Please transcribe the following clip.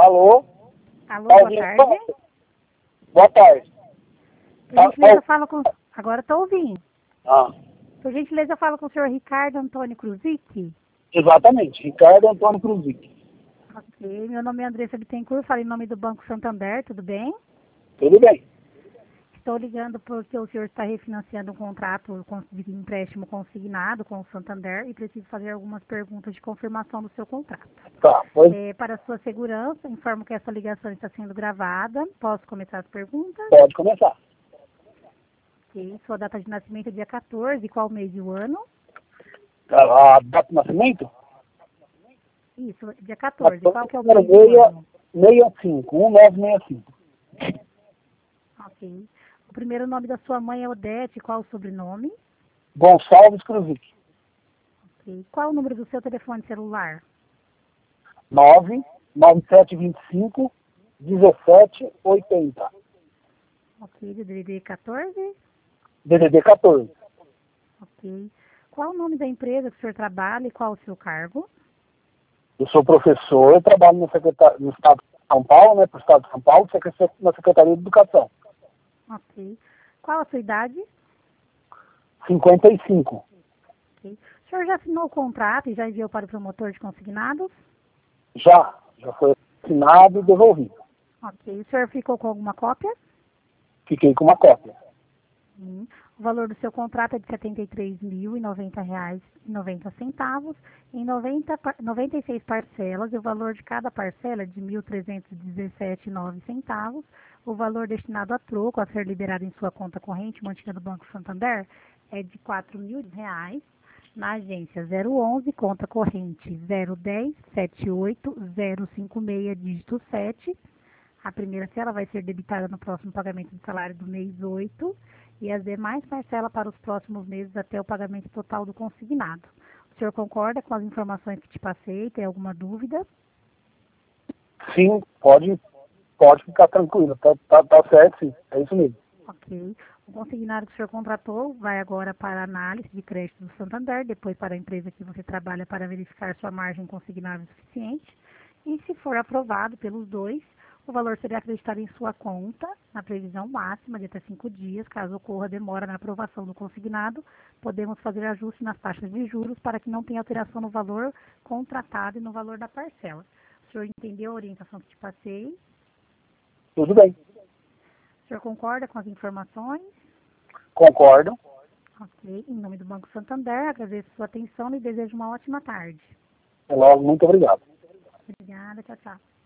Alô? Alô, boa tarde. Boa tarde. Por gentileza, fala com... Agora estou ouvindo. Ah, Por gentileza, fala com o senhor Ricardo Antônio Kruzik. exatamente, Ricardo Antônio Cruzic. Ok, meu nome é Andressa Bittencourt, falo em nome do Banco Santander, tudo bem? Tudo bem? Estou ligando porque o senhor está refinanciando um contrato de empréstimo consignado com o Santander e preciso fazer algumas perguntas de confirmação do seu contrato. Tá, pois Para sua segurança, informo que essa ligação está sendo gravada. Posso começar as perguntas? pode começar. Ok, sua data de nascimento é dia 14, qual mês e o ano? A data de nascimento? Isso, dia 14, qual que é o mês e o ano? 1965. Ok. O primeiro nome da sua mãe é Odete, qual o sobrenome? Gonçalves Cruzic. Ok. Qual o número do seu telefone celular? 99725 1780. Ok, DDD 14? DDD 14. Ok. Qual o nome da empresa que o senhor trabalha e qual o seu cargo? Eu sou professor, eu trabalho no Estado de São Paulo, né, para o Estado de São Paulo, na Secretaria de Educação. Ok. Qual a sua idade? 55. Ok. O senhor já assinou o contrato e já enviou para o promotor de consignados? Já foi assinado e devolvido. Ok. O senhor ficou com alguma cópia? Fiquei com uma cópia. O valor do seu contrato é de R$ 73.090,90 em 96 parcelas, e o valor de cada parcela é de R$ 1.317,09. O valor destinado a troco a ser liberado em sua conta corrente mantida no Banco Santander é de R$ 4.000 na agência 011, conta corrente 010788056, dígito 7. A primeira cela vai ser debitada no próximo pagamento do salário do mês 8 e as demais parcelas para os próximos meses até o pagamento total do consignado. O senhor concorda com as informações que te passei? Tem alguma dúvida? Sim, pode ficar tranquilo. Tá certo, sim. É isso mesmo. Ok. O consignado que o senhor contratou vai agora para a análise de crédito do Santander, depois para a empresa que você trabalha para verificar sua margem consignável suficiente. E se for aprovado pelos dois, o valor será acreditado em sua conta, na previsão máxima de até 5 dias. Caso ocorra demora na aprovação do consignado, podemos fazer ajuste nas taxas de juros para que não tenha alteração no valor contratado e no valor da parcela. O senhor entendeu a orientação que te passei? Tudo bem. O senhor concorda com as informações? Concordo. Ok. Em nome do Banco Santander, agradeço sua atenção e desejo uma ótima tarde. Até logo. Muito obrigado. Obrigada. Tchau, tchau.